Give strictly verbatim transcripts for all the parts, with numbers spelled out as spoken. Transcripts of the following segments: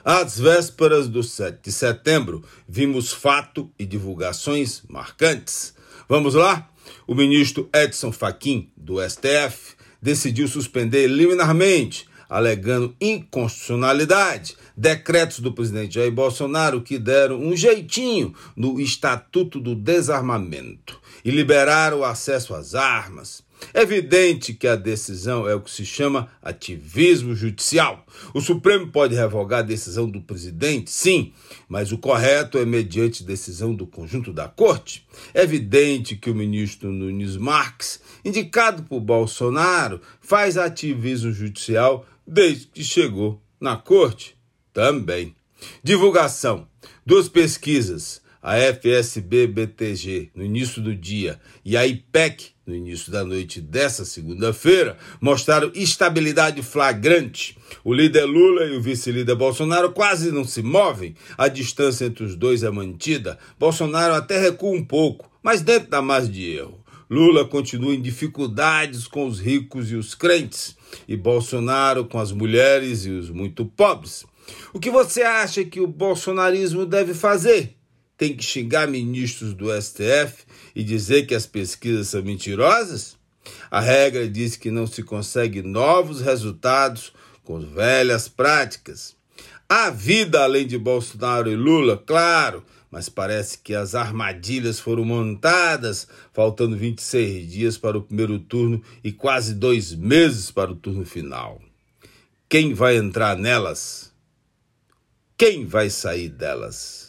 Às vésperas do sete de setembro, vimos fato e divulgações marcantes. Vamos lá? O ministro Edson Fachin, do S T F, decidiu suspender liminarmente, alegando inconstitucionalidade, decretos do presidente Jair Bolsonaro que deram um jeitinho no Estatuto do Desarmamento e liberaram o acesso às armas. É evidente que a decisão é o que se chama ativismo judicial. O Supremo pode revogar a decisão do presidente, sim, mas o correto é mediante decisão do conjunto da corte. É evidente que o ministro Nunes Marques, indicado por Bolsonaro, faz ativismo judicial desde que chegou na corte também. Divulgação. Duas pesquisas, a F S B B T G no início do dia e a I P E C no início da noite dessa segunda-feira, mostraram estabilidade flagrante. O líder Lula e o vice-líder Bolsonaro quase não se movem. A distância entre os dois é mantida. Bolsonaro até recua um pouco, mas dentro da margem de erro. Lula continua em dificuldades com os ricos e os crentes, e Bolsonaro com as mulheres e os muito pobres. O que você acha que o bolsonarismo deve fazer? Tem que xingar ministros do S T F e dizer que as pesquisas são mentirosas? A regra diz que não se consegue novos resultados com velhas práticas. Há vida além de Bolsonaro e Lula, claro, mas parece que as armadilhas foram montadas, faltando vinte e seis dias para o primeiro turno e quase dois meses para o turno final. Quem vai entrar nelas? Quem vai sair delas?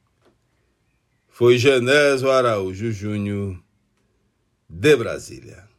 Foi Genésio Araújo Júnior, de Brasília.